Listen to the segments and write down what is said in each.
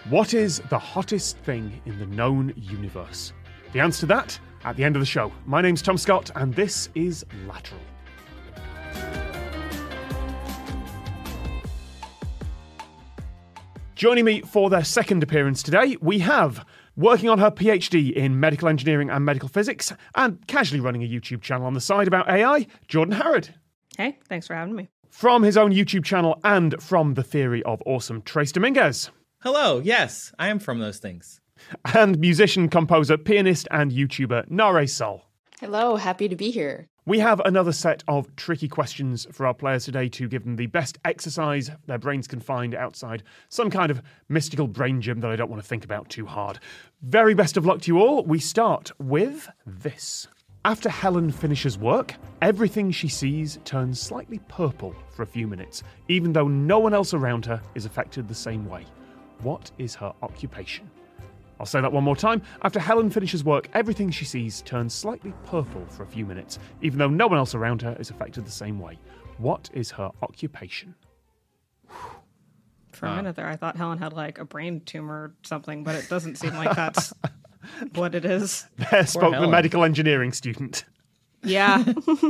What is the hottest thing in the known universe? The answer to that at the end of the show. My name's Tom Scott, and this is Lateral. Joining me for their second appearance today, we have, working on her PhD in medical engineering and medical physics, and casually running a YouTube channel on the side about AI, Jordan Harrod. Hey, thanks for having me. From his own YouTube channel and from The Theory of Awesome, Trace Dominguez. Hello, yes, I am from those things. And musician, composer, pianist, and YouTuber Nare Sol. Hello, happy to be here. We have another set of tricky questions for our players today to give them the best exercise their brains can find outside some kind of mystical brain gym that I don't want to think about too hard. Very best of luck to you all. We start with this. After Helen finishes work, everything she sees turns slightly purple for a few minutes, even though no one else around her is affected the same way. What is her occupation? I'll say that one more time. After Helen finishes work, everything she sees turns slightly purple for a few minutes, even though no one else around her is affected the same way. What is her occupation? For a minute there, I thought Helen had like a brain tumor or something, but it doesn't seem like that's what it is. There spoke the medical engineering student. Yeah.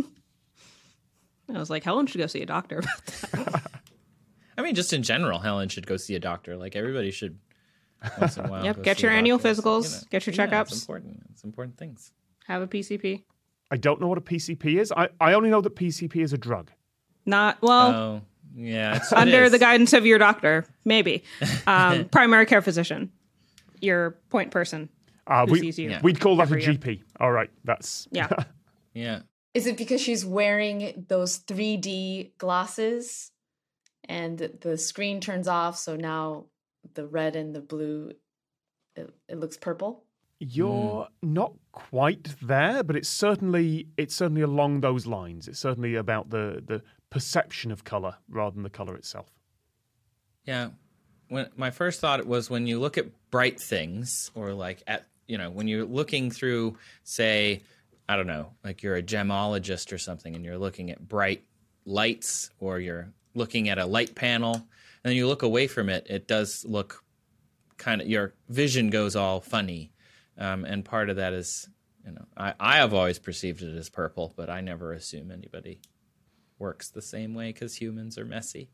I was like, Helen should go see a doctor about that. I mean, just in general, Helen should go see a doctor. Like, everybody should once in a while. Yep, get your annual physicals, get your checkups. It's important. It's important things. Have a PCP. I don't know what a PCP is. I only know that PCP is a drug. Not, well, Oh, yeah. It under is. the guidance of your doctor, maybe. Primary care physician, your point person who sees you. We'd call that a every year. GP. All right, that's... Yeah. Yeah. Is it because she's wearing those 3D glasses and the screen turns off, so now the red and the blue, it looks purple? You're not quite there, but it's certainly along those lines. It's certainly about the perception of colour rather than the colour itself. Yeah. When my first thought was when you look at bright things, or like when you're looking through, say, I don't know, like you're a gemologist or something, and you're looking at bright lights, or you're looking at a light panel, and then you look away from it, it does look kind of, your vision goes all funny. And part of that is, I have always perceived it as purple, but I never assume anybody works the same way because humans are messy.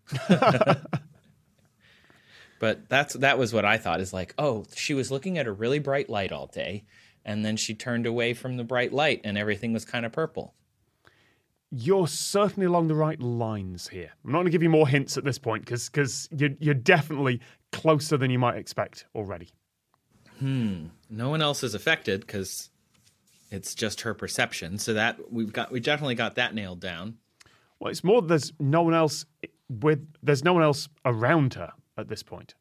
But that was what I thought, is like, oh, she was looking at a really bright light all day, and then she turned away from the bright light, and everything was kind of purple. You're certainly along the right lines here. I'm not going to give you more hints at this point because you're definitely closer than you might expect already. No one else is affected because it's just her perception. So that we definitely got that nailed down. Well, it's more there's no one else around her at this point.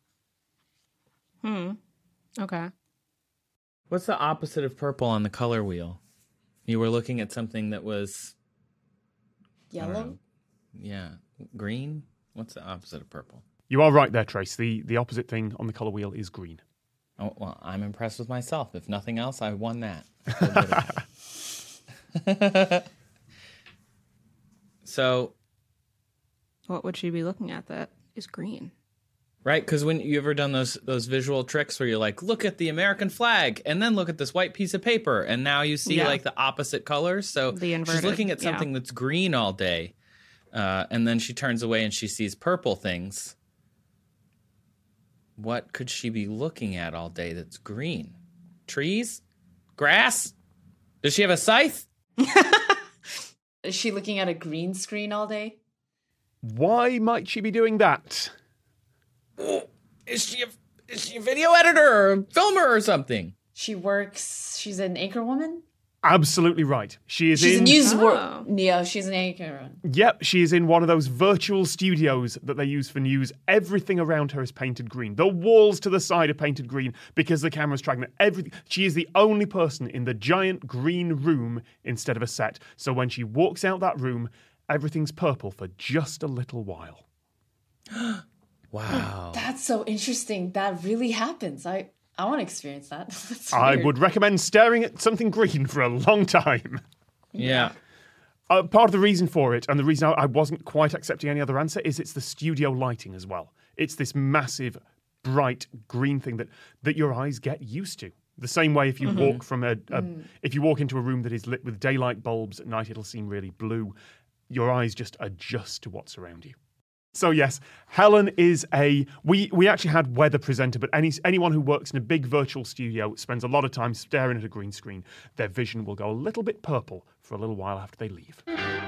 Okay. What's the opposite of purple on the color wheel? You were looking at something that was Yellow? Green? What's the opposite of purple? You are right there, Trace. The opposite thing on the colour wheel is green. Oh, well, I'm impressed with myself. If nothing else, I won that. So, What would she be looking at that is green? right? Because when you ever done those visual tricks where you're like, look at the American flag, and then look at this white piece of paper, and now you see like the opposite colors. So The inverted, she's looking at something that's green all day, and then she turns away and she sees purple things. What could she be looking at all day that's green? Trees? Grass? Does she have a scythe? Is she looking at a green screen all day? Why might she be doing that? Is she a video editor or a filmer or something? She's an anchor woman? Absolutely right. She's a news yeah, she's an anchor. Yep, she is in one of those virtual studios that they use for news. Everything around her is painted green. The walls to the side are painted green because the camera's tracking it. Everything. She is the only person in the giant green room instead of a set. So when she walks out that room, everything's purple for just a little while. Wow. That's so interesting. That really happens. I want to experience that. That's I weird. would recommend staring at something green for a long time. Yeah. Part of the reason for it, and the reason I wasn't quite accepting any other answer, is it's the studio lighting as well. It's this massive, bright green thing that your eyes get used to. The same way if you walk from if you walk into a room that is lit with daylight bulbs at night, it'll seem really blue. Your eyes just adjust to what's around you. So yes, Helen is we actually had weather presenter, but anyone who works in a big virtual studio spends a lot of time staring at a green screen. Their vision will go a little bit purple for a little while after they leave.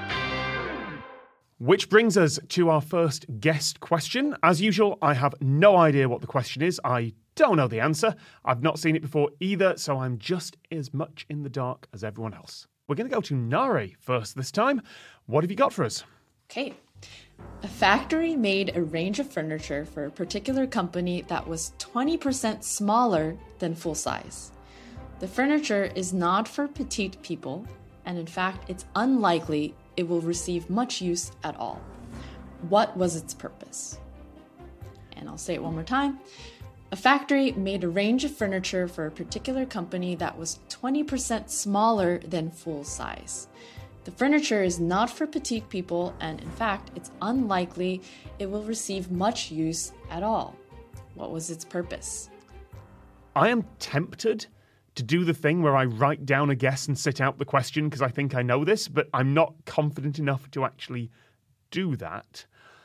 Which brings us to our first guest question. As usual, I have no idea what the question is. I don't know the answer. I've not seen it before either, so I'm just as much in the dark as everyone else. We're going to go to Nare first this time. What have you got for us? Okay. A factory made a range of furniture for a particular company that was 20% smaller than full size. The furniture is not for petite people, and in fact, it's unlikely it will receive much use at all. What was its purpose? And I'll say it one more time. A factory made a range of furniture for a particular company that was 20% smaller than full size. The furniture is not for petite people, and in fact, it's unlikely it will receive much use at all. What was its purpose? I am tempted to do the thing where I write down a guess and sit out the question because I think I know this, but I'm not confident enough to actually do that.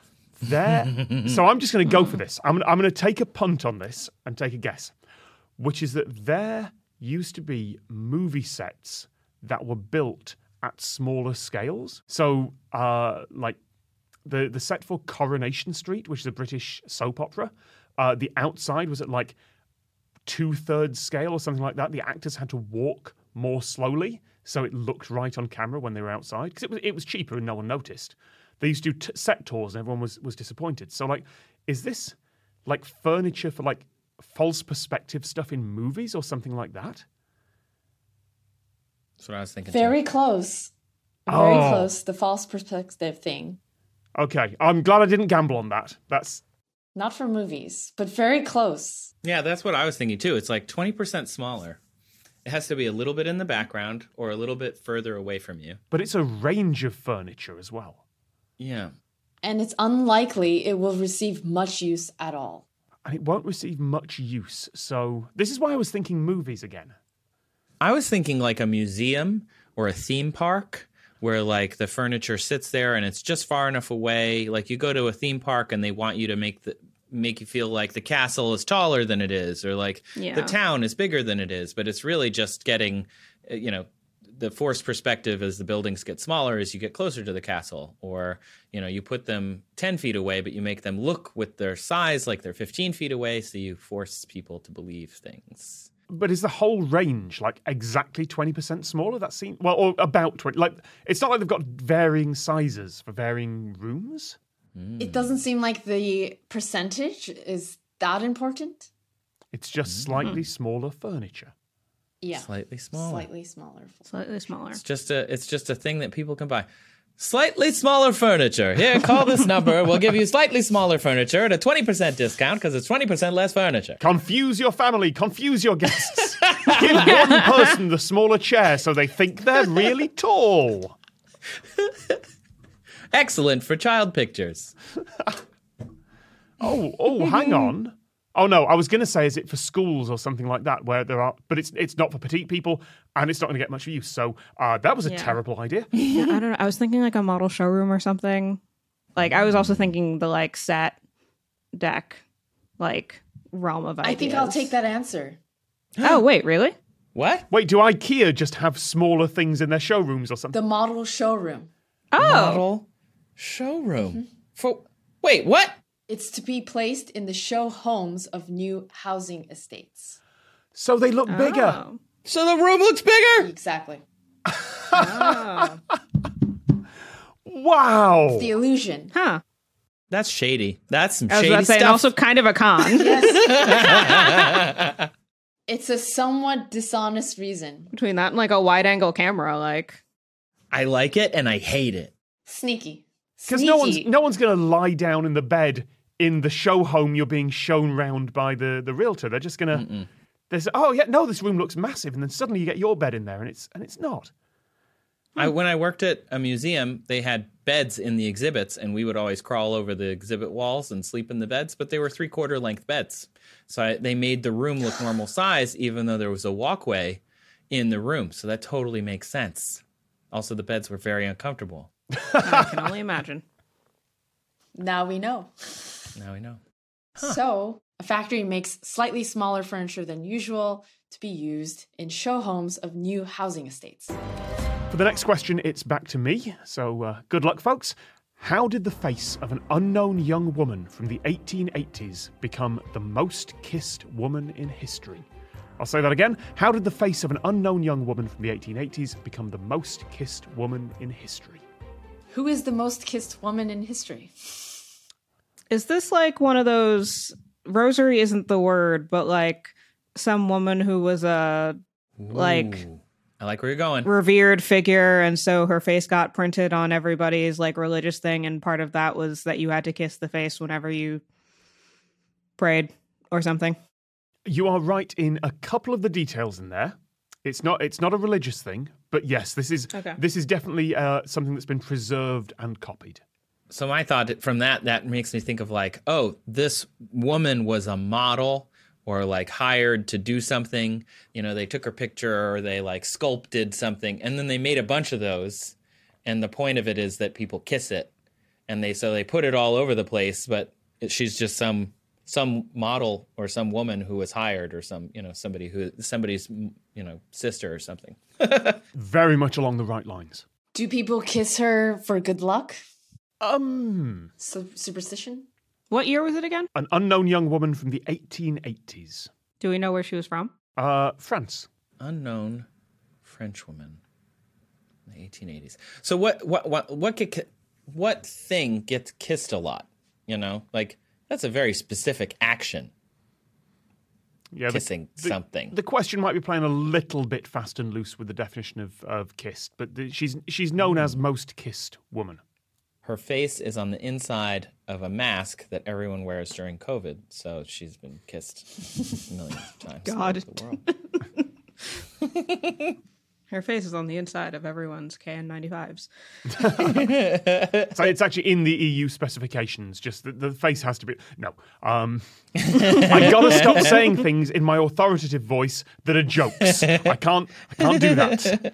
So I'm just going to go for this. I'm going to take a punt on this and take a guess, which is that there used to be movie sets that were built at smaller scales. So, like the set for Coronation Street, which is a British soap opera, the outside was at like 2/3 scale or something like that. The actors had to walk more slowly, so it looked right on camera when they were outside because it was cheaper and no one noticed. They used to do set tours and everyone was disappointed. So, like, is this like furniture for like false perspective stuff in movies or something like that? That's what I was thinking. Very close. Very close. The false perspective thing. Okay. I'm glad I didn't gamble on that. That's not for movies, but very close. Yeah, that's what I was thinking too. It's like 20% smaller. It has to be a little bit in the background or a little bit further away from you. But it's a range of furniture as well. Yeah. And it's unlikely it will receive much use at all. And it won't receive much use. So this is why I was thinking movies again. I was thinking like a museum or a theme park where like the furniture sits there and it's just far enough away. Like you go to a theme park and they want you to make you feel like the castle is taller than it is, or like the town is bigger than it is. But it's really just getting, the forced perspective as the buildings get smaller as you get closer to the castle. Or, you put them 10 feet away, but you make them look with their size like they're 15 feet away. So you force people to believe things. But is the whole range like exactly 20% smaller? That seems or about 20. Like it's not like they've got varying sizes for varying rooms. It doesn't seem like the percentage is that important. It's just slightly smaller furniture. Yeah, slightly smaller. Slightly smaller. It's just a thing that people can buy. Slightly smaller furniture. Here, call this number. We'll give you slightly smaller furniture at a 20% discount because it's 20% less furniture. Confuse your family. Confuse your guests. Give one person the smaller chair so they think they're really tall. Excellent for child pictures. Hang on. Oh no, I was going to say, is it for schools or something like that where there are, but it's not for petite people and it's not going to get much use. So that was a terrible idea. Yeah, I don't know. I was thinking like a model showroom or something. Like I was also thinking the like set deck, like realm of ideas. I think I'll take that answer. Oh, wait, really? What? Wait, do IKEA just have smaller things in their showrooms or something? The model showroom. Oh. Model showroom. Wait, what? It's to be placed in the show homes of new housing estates. So they look bigger. So the room looks bigger? Exactly. Wow. It's the illusion. Huh. That's shady. That's some I was shady about to say, stuff. and also kind of a con. Yes. It's a somewhat dishonest reason. Between that and like a wide angle camera, like. I like it and I hate it. Sneaky. Because no one's going to lie down in the bed in the show home you're being shown round by the realtor. They're just going to... This room looks massive, and then suddenly you get your bed in there, and it's not. When I worked at a museum, they had beds in the exhibits, and we would always crawl over the exhibit walls and sleep in the beds, but they were 3/4 length beds. So they made the room look normal size, even though there was a walkway in the room. So that totally makes sense. Also, the beds were very uncomfortable. I can only imagine. Now we know. Now we know. So, a factory makes slightly smaller furniture than usual to be used in show homes of new housing estates. For the next question, it's back to me. So good luck, folks. How did the face of an unknown young woman from the 1880s become the most kissed woman in history? I'll say that again. How did the face of an unknown young woman from the 1880s become the most kissed woman in history? Who is the most kissed woman in history? Is this like one of those, rosary isn't the word, but like some woman who was a like Ooh, I like where you're going. revered figure, and so her face got printed on everybody's like religious thing, and part of that was that you had to kiss the face whenever you prayed or something? You are right in a couple of the details in there. It's not a religious thing, but yes, this is definitely something that's been preserved and copied. So my thought from that makes me think of like, oh, this woman was a model or like hired to do something. You know, they took her picture or they like sculpted something, and then they made a bunch of those. And the point of it is that people kiss it, and they put it all over the place. But she's just some model or some woman who was hired or somebody's sister or something. Very much along the right lines. Do people kiss her for good luck? Superstition? What year was it again? An unknown young woman from the 1880s. Do we know where she was from? France. Unknown French woman in the 1880s. So what thing gets kissed a lot? You know, like that's a very specific action. Yeah, kissing something. The question might be playing a little bit fast and loose with the definition of kissed, but she's known as most kissed woman. Her face is on the inside of a mask that everyone wears during COVID, so she's been kissed millions of times. God. throughout the world. Her face is on the inside of everyone's KN95s. So it's actually in the EU specifications. Just the face has to be. No, I gotta stop saying things in my authoritative voice that are jokes. I can't do that.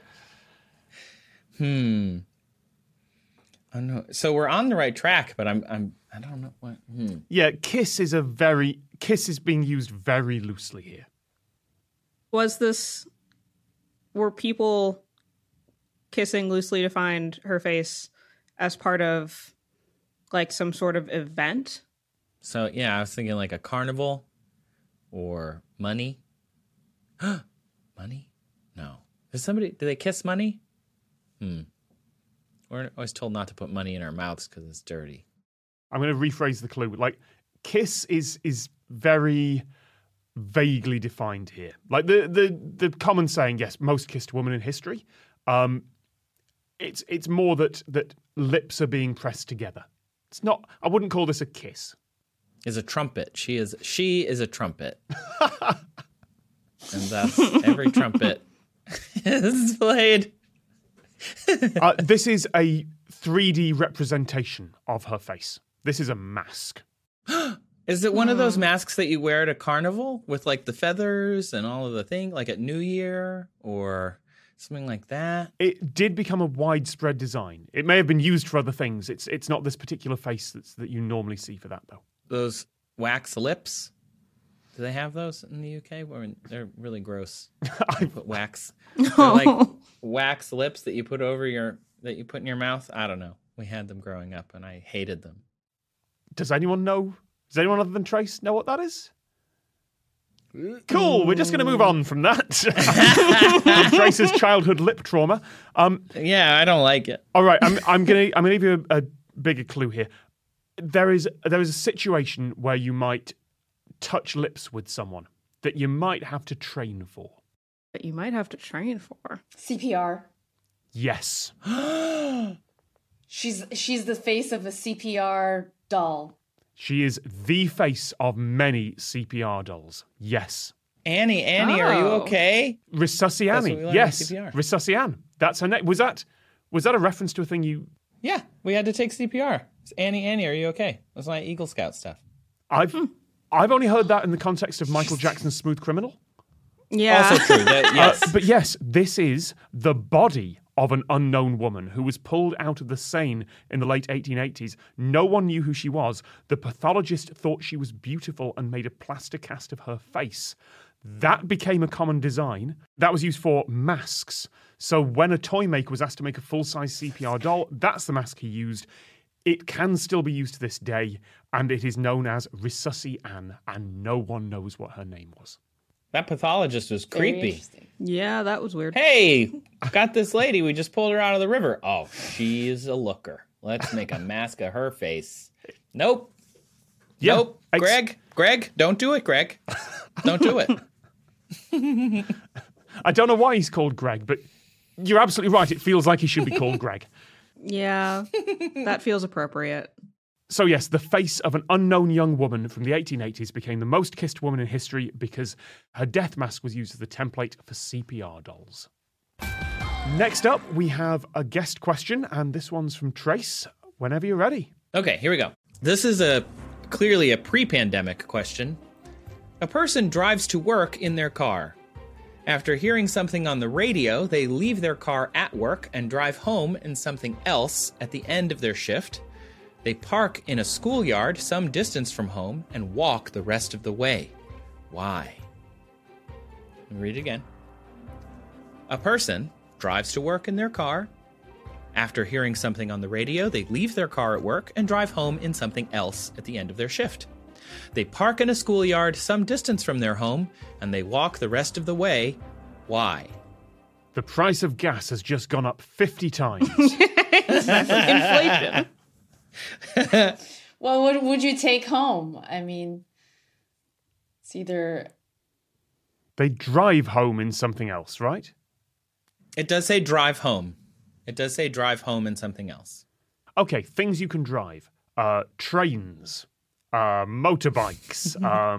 Oh no! So we're on the right track, but I don't know what. Yeah, kiss is being used very loosely here. Were people kissing loosely defined her face as part of like some sort of event? So yeah, I was thinking like a carnival or money. Money? No. Do they kiss money? We're always told not to put money in our mouths because it's dirty. I'm going to rephrase the clue. Like, kiss is very vaguely defined here. Like the common saying, yes, most kissed woman in history. It's more that lips are being pressed together. It's not. I wouldn't call this a kiss. Is a trumpet. She is a trumpet. And thus every trumpet is played. This is a 3D representation of her face. This is a mask. Is it one of those masks that you wear at a carnival with like the feathers and all of the thing, like at New Year or something like that? It did become a widespread design. It may have been used for other things. It's not this particular face that you normally see for that, though. Those wax lips. Do they have those in the UK? They're really gross. You put wax. They're like wax lips that you put in your mouth. I don't know. We had them growing up, and I hated them. Does anyone know? Does anyone other than Trace know what that is? Cool. We're just going to move on from that. From Trace's childhood lip trauma. Yeah, I don't like it. All right, I'm going to give you a bigger clue here. There is a situation where you might touch lips with someone that you might have to train for. That you might have to train for. CPR. Yes. She's the face of a CPR doll. She is the face of many CPR dolls. Yes. Annie, are you okay? Resusciani. That's what we learned Yes. in CPR. Resuscian. That's her name. Was that Was that a reference to a thing you... Yeah, we had to take CPR. It's Annie, are you okay? That's my Eagle Scout stuff. I've only heard that in the context of Michael Jackson's Smooth Criminal. Yeah. Also true. Yes. But yes, this is the body of an unknown woman who was pulled out of the Seine in the late 1880s. No one knew who she was. The pathologist thought she was beautiful and made a plaster cast of her face. That became a common design. That was used for masks. So when a toy maker was asked to make a full-size CPR doll, that's the mask he used. It can still be used to this day, and it is known as Resusci Anne, and no one knows what her name was. That pathologist was Very creepy. interesting. Yeah, that was weird. Hey, got this lady. We just pulled her out of the river. Oh, she's a looker. Let's make a mask of her face. Nope. Yeah, Nope. Greg, don't do it, Greg. Don't do it. I don't know why he's called Greg, but you're absolutely right. It feels like he should be called Greg. Yeah, that feels appropriate. So yes, the face of an unknown young woman from the 1880s became the most kissed woman in history because her death mask was used as the template for CPR dolls. Next up, we have a guest question, and this one's from Trace. Whenever you're ready. Okay, here we go. This is clearly a pre-pandemic question. A person drives to work in their car. After hearing something on the radio, they leave their car at work and drive home in something else at the end of their shift. They park in a schoolyard some distance from home and walk the rest of the way. Why? Let me read it again. A person drives to work in their car. After hearing something on the radio, they leave their car at work and drive home in something else at the end of their shift. They park in a schoolyard some distance from their home and they walk the rest of the way. Why? The price of gas has just gone up 50 times. Inflation. Well, what would you take home? I mean, it's either They drive home in something else, right? It does say drive home. It does say drive home in something else. Okay, things you can drive. Trains. Motorbikes.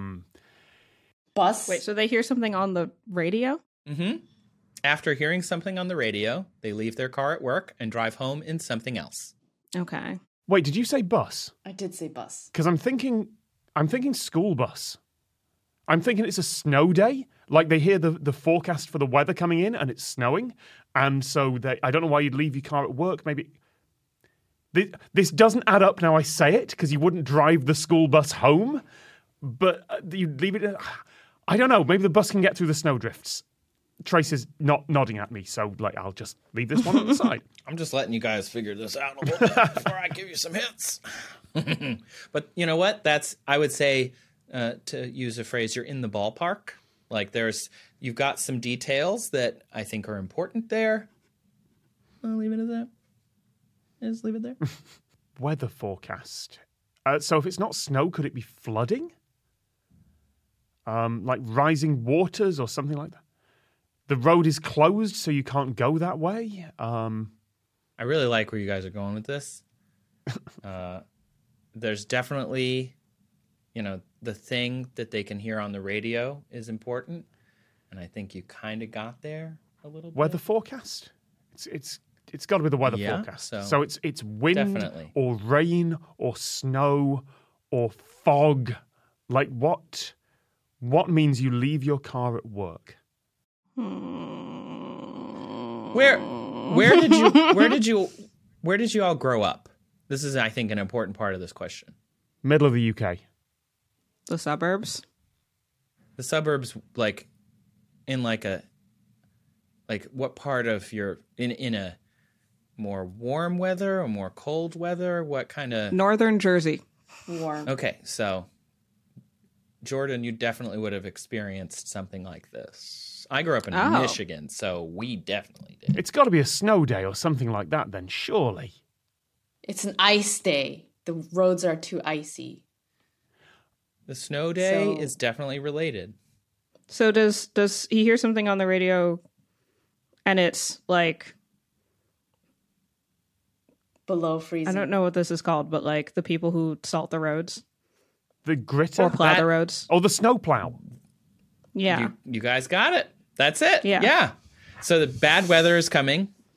bus. Wait, so they hear something on the radio? Mm-hmm. After hearing something on the radio, they leave their car at work and drive home in something else. Okay. Wait, did you say bus? I did say bus. Because I'm thinking school bus. I'm thinking it's a snow day. Like they hear the forecast for the weather coming in and it's snowing. And so I don't know why you'd leave your car at work. Maybe this doesn't add up now I say it because you wouldn't drive the school bus home. But you'd leave it. I don't know. Maybe the bus can get through the snowdrifts. Trace is not nodding at me. So I'll just leave this one on the side. I'm just letting you guys figure this out a little bit before I give you some hints. But you know what? I would say, to use a phrase, you're in the ballpark. Like you've got some details that I think are important there. I'll leave it at that. Just leave it there. Weather forecast. So if it's not snow, could it be flooding? Like rising waters or something like that? The road is closed, so you can't go that way. I really like where you guys are going with this. There's definitely, the thing that they can hear on the radio is important, and I think you kind of got there a little bit. Weather forecast? It's got to be the weather forecast. So it's wind definitely. Or rain or snow or fog. Like what means you leave your car at work? Where did you all grow up? This is, I think, an important part of this question. Middle of the UK. The suburbs? The suburbs, what part of in a more warm weather or more cold weather? What kind of... Northern Jersey. Warm. Okay, so Jordan, you definitely would have experienced something like this. I grew up in Michigan, so we definitely did. It's got to be a snow day or something like that then, surely. It's an ice day. The roads are too icy. The snow day is definitely related. So does he hear something on the radio and it's like... Below freezing. I don't know what this is called, but like the people who salt the roads. The gritter? Or plow the roads. Oh, the snow plow. Yeah. You guys got it. That's it. Yeah. So the bad weather is coming.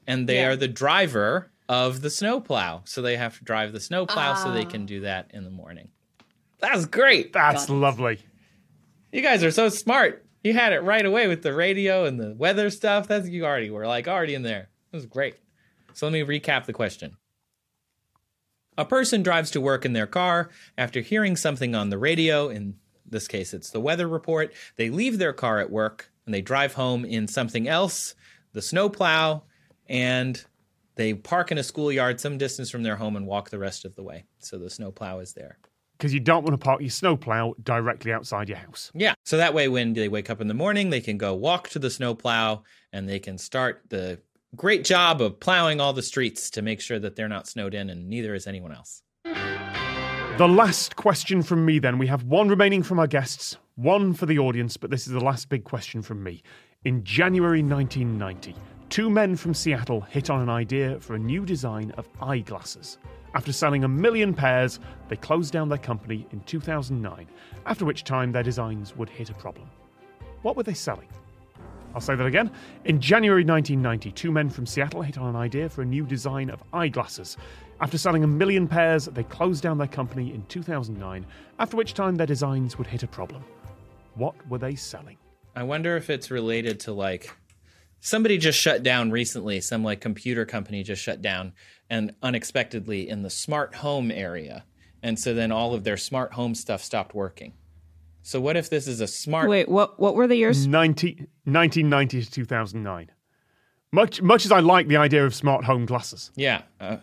and they Yeah. are the driver of the snowplow. So they have to drive the snowplow so they can do that in the morning. That's great. That's Got it. lovely. You guys are so smart. You had it right away with the radio and the weather stuff. That's you already were already in there. It was great. So let me recap the question. A person drives to work in their car after hearing something on the radio. In this case, it's the weather report. They leave their car at work and they drive home in something else, the snowplow, and they park in a schoolyard some distance from their home and walk the rest of the way. So the snowplow is there. Because you don't want to park your snowplow directly outside your house. Yeah. So that way, when they wake up in the morning, they can go walk to the snowplow and they can start the great job of plowing all the streets to make sure that they're not snowed in, and neither is anyone else. The last question from me then. We have one remaining from our guests, one for the audience, but this is the last big question from me. In January 1990, two men from Seattle hit on an idea for a new design of eyeglasses. After selling 1 million pairs, they closed down their company in 2009, after which time their designs would hit a problem. What were they selling? I'll say that again. In January 1990, two men from Seattle hit on an idea for a new design of eyeglasses. After selling 1 million pairs, they closed down their company in 2009, after which time their designs would hit a problem. What were they selling? I wonder if it's related to somebody just shut down recently. Some computer company just shut down and unexpectedly in the smart home area. And so then all of their smart home stuff stopped working. So what if this is a smart... Wait, what were the years? 1990 to 2009. Much as I like the idea of smart home glasses. Yeah.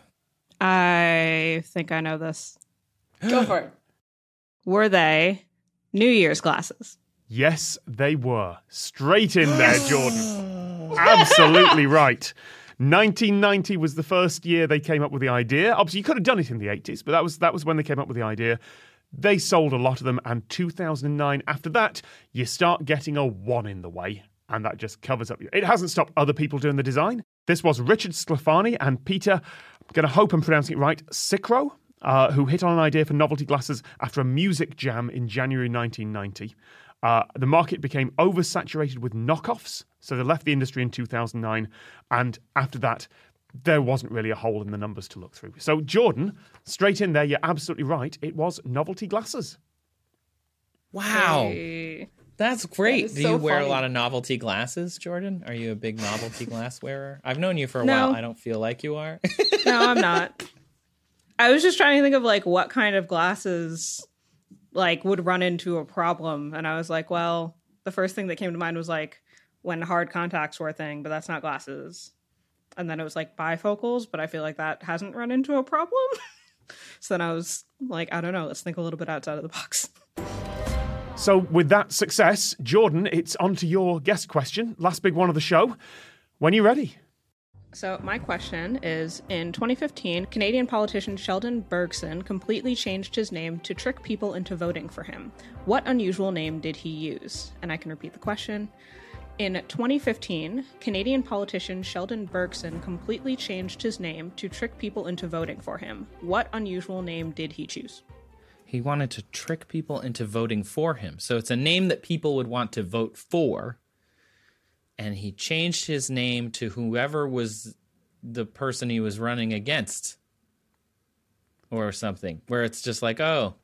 I think I know this. Go for it. Were they New Year's glasses? Yes, they were. Straight in there, Jordan. Absolutely right. 1990 was the first year they came up with the idea. Obviously, you could have done it in the 80s, but that was when they came up with the idea. They sold a lot of them, and 2009, after that, you start getting a one in the way, and that just covers up. It hasn't stopped other people doing the design. This was Richard Sclafani and Peter, I'm going to hope I'm pronouncing it right, Sikro, who hit on an idea for novelty glasses after a music jam in January 1990. The market became oversaturated with knockoffs, so they left the industry in 2009, and after that, there wasn't really a hole in the numbers to look through. So, Jordan, straight in there, you're absolutely right. It was novelty glasses. Wow. Hey. That's great. That is Do so you wear funny. a lot of novelty glasses, Jordan? Are you a big novelty glass wearer? I've known you for a No. while. I don't feel like you are. No, I'm not. I was just trying to think of what kind of glasses would run into a problem, and I was like, well, the first thing that came to mind was when hard contacts were a thing, but that's not glasses. And then it was bifocals, but I feel like that hasn't run into a problem. So then I was like, I don't know, let's think a little bit outside of the box. So, with that success, Jordan, it's on to your guest question. Last big one of the show. When are you ready? So my question is, in 2015, Canadian politician Sheldon Bergson completely changed his name to trick people into voting for him. What unusual name did he use? And I can repeat the question. In 2015, Canadian politician Sheldon Bergson completely changed his name to trick people into voting for him. What unusual name did he choose? He wanted to trick people into voting for him. So it's a name that people would want to vote for. And he changed his name to whoever was the person he was running against. Or something. Where it's just oh.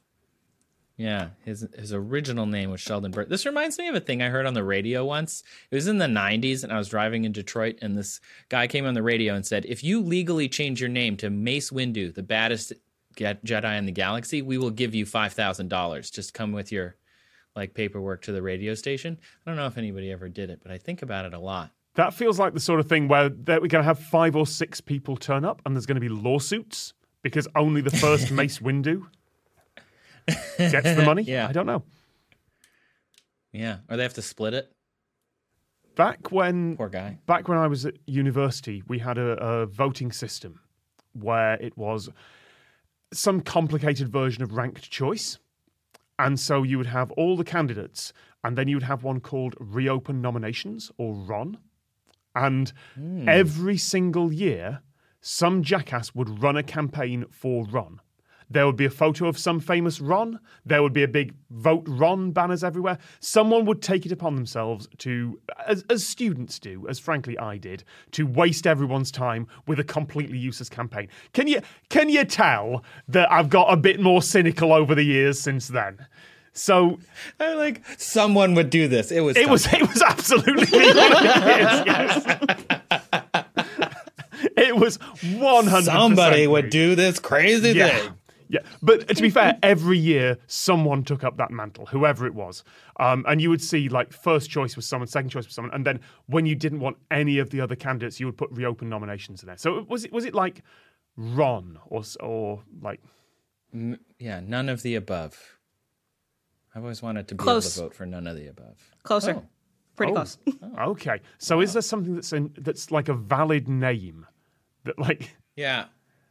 Yeah, his original name was Sheldon Bergson. This reminds me of a thing I heard on the radio once. It was in the 90s, and I was driving in Detroit, and this guy came on the radio and said, if you legally change your name to Mace Windu, the baddest Jedi in the galaxy, we will give you $5,000. Just come with your paperwork to the radio station. I don't know if anybody ever did it, but I think about it a lot. That feels like the sort of thing where we're going to have 5 or 6 people turn up, and there's going to be lawsuits because only the first Mace Windu gets the money. Yeah. I don't know. Yeah, or they have to split it. Back when Poor guy. Back when I was at university, we had a voting system where it was some complicated version of ranked choice. And so you would have all the candidates, and then you would have one called Reopen Nominations, or RON. And every single year, some jackass would run a campaign for RON. There would be a photo of some famous Ron. There would be a big Vote Ron banners everywhere. Someone would take it upon themselves to, as students do, as frankly I did, to waste everyone's time with a completely useless campaign. Can you tell that I've got a bit more cynical over the years since then? So, I like someone would do this. It was absolutely me. Yes. It was 100%. Somebody would do this crazy thing. Yeah, but to be fair, every year someone took up that mantle, whoever it was. And you would see like first choice was someone, second choice was someone, and then when you didn't want any of the other candidates, you would put reopen nominations in there. So was it like Ron or like none of the above. I've always wanted to be Close. able to vote for none of the above. Closer. Oh. Pretty close. Okay. So is there something that's like a valid name that like Yeah.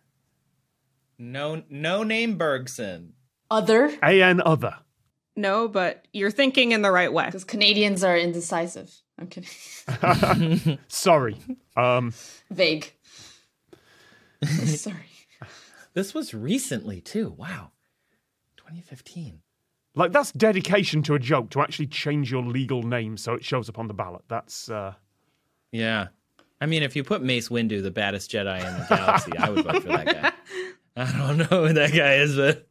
No name Bergson. Other, AN other? No, but you're thinking in the right way. because Canadians are indecisive. I'm kidding. Sorry. Vague. Sorry. This was recently too. Wow. 2015. Like that's dedication to a joke to actually change your legal name so it shows up on the ballot. That's Yeah. I mean, if you put Mace Windu, the baddest Jedi in the galaxy, I would vote for that guy. I don't know who that guy is, but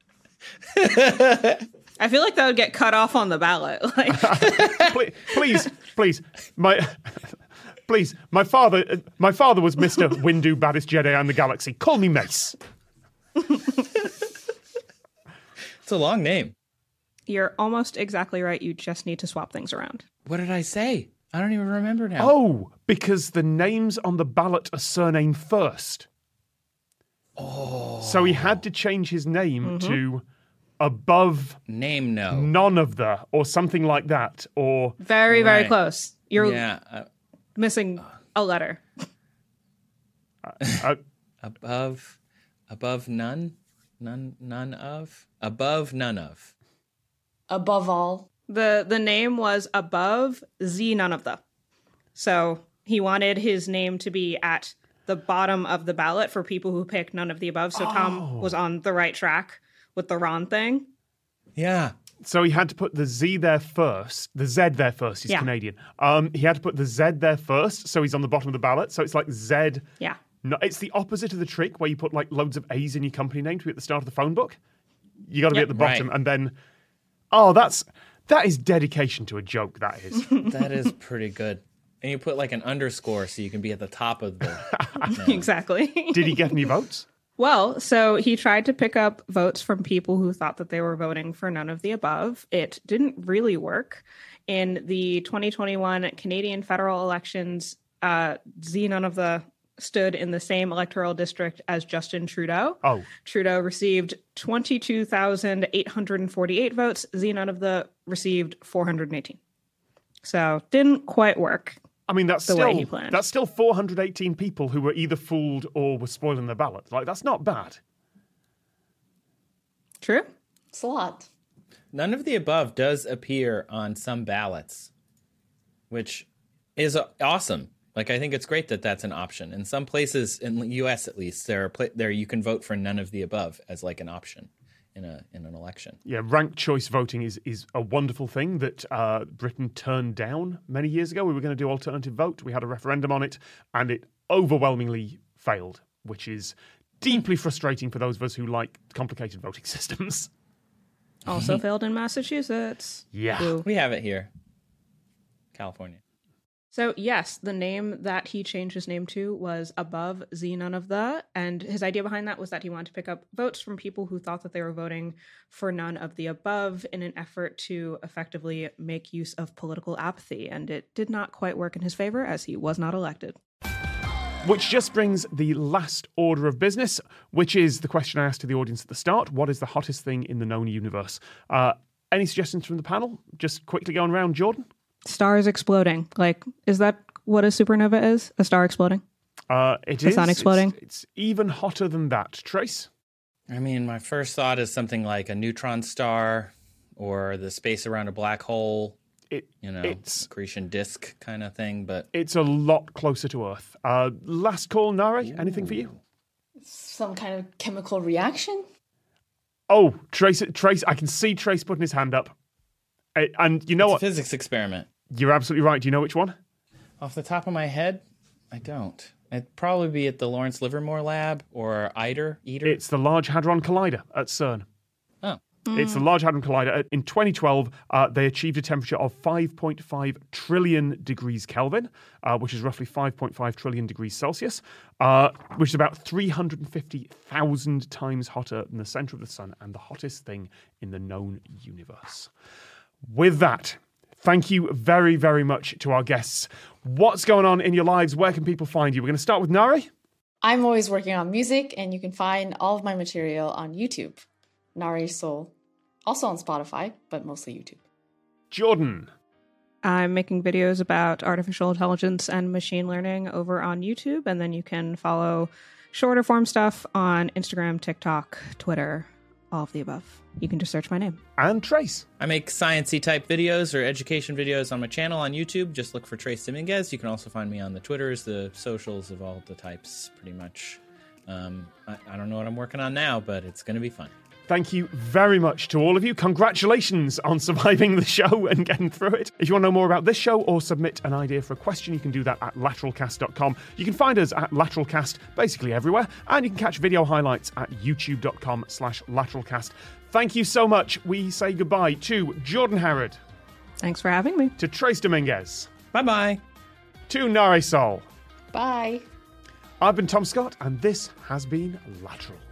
I feel like that would get cut off on the ballot. Like, please, my father was Mr. Windu, baddest Jedi in the galaxy. Call me Mace. it's a long name. you're almost exactly right. You just need to swap things around. What did I say? I don't even remember now. Oh, because the names on the ballot are surname first. Oh. So he had to change his name to above Name no. none of the, or something like that, or Very, very Right. close. You're Yeah. missing a letter. Above none? None of? Above none of. Above all. The name was above Z none of the. So he wanted his name to be at the bottom of the ballot for people who picked none of the above. So Tom was on the right track with the Ron thing. Yeah. so he had to put the Z there first, the Z there first. He's Yeah. Canadian. He had to put the Z there first, so he's on the bottom of the ballot. So it's like Z. Yeah. No, it's the opposite of the trick where you put like loads of A's in your company name to be at the start of the phone book. You got to be Yep. at the bottom, Right. and then that is dedication to a joke. That is. That is pretty good. And you put like an underscore so you can be at the top of the. Exactly. Did he get any votes? Well, so he tried to pick up votes from people who thought that they were voting for none of the above. It didn't really work. In the 2021 Canadian federal elections, Z none of the stood in the same electoral district as Justin Trudeau. Oh, Trudeau received 22,848 votes. Z none of the received 418. So didn't quite work. I mean that's The way he planned. still 418 people who were either fooled or were spoiling their ballot. Like that's not bad. True? It's a lot. None of the above does appear on some ballots, which is awesome. Like, I think it's great that that's an option. In some places, in the U.S. at least, there you can vote for none of the above as like an option in an election. Yeah, ranked choice voting is a wonderful thing that Britain turned down many years ago. We were going to do alternative vote. We had a referendum on it, and it overwhelmingly failed, which is deeply frustrating for those of us who like complicated voting systems. Also failed in Massachusetts. Yeah. Boo. We have it here, California. So yes, the name that he changed his name to was above Z none of the, and his idea behind that was that he wanted to pick up votes from people who thought that they were voting for none of the above in an effort to effectively make use of political apathy, and it did not quite work in his favor as he was not elected. Which just brings the last order of business, which is the question I asked to the audience at the start. What is the hottest thing in the known universe? Any suggestions from the panel? Just quickly going around, Jordan? Stars exploding. Like, is that what a supernova is? A star exploding? It The is. sun exploding? It's even hotter than that. Trace? I mean, my first thought is something like a neutron star or the space around a black hole, It's accretion disk kind of thing. But It's a lot closer to Earth. Last call, Nare. Anything for you? Some kind of chemical reaction? Oh, Trace, I can see Trace putting his hand up. And you know It's what? a physics experiment. You're absolutely right. Do you know which one? Off the top of my head, I don't. It'd probably be at the Lawrence Livermore Lab or ITER. It's the Large Hadron Collider at CERN. Oh. It's the Large Hadron Collider. In 2012, they achieved a temperature of 5.5 trillion degrees Kelvin, which is roughly 5.5 trillion degrees Celsius, which is about 350,000 times hotter than the center of the sun and the hottest thing in the known universe. With that, thank you very, very much to our guests. What's going on in your lives? Where can people find you? We're going to start with Nari. I'm always working on music, and you can find all of my material on YouTube. Nari Soul. Also on Spotify, but mostly YouTube. Jordan. I'm making videos about artificial intelligence and machine learning over on YouTube, and then you can follow shorter form stuff on Instagram, TikTok, Twitter, all of the above. You can just search my name. And Trace. I make science-y type videos or education videos on my channel on YouTube. Just look for Trace Dominguez. You can also find me on the Twitters, the socials of all the types, pretty much. I don't know what I'm working on now, but it's going to be fun. Thank you very much to all of you. Congratulations on surviving the show and getting through it. If you want to know more about this show or submit an idea for a question, you can do that at lateralcast.com. You can find us at Lateralcast basically everywhere, and you can catch video highlights at youtube.com/lateralcast. Thank you so much. We say goodbye to Jordan Harrod. Thanks for having me. To Trace Dominguez. Bye-bye. To Nari Sol. Bye. I've been Tom Scott, and this has been Lateral.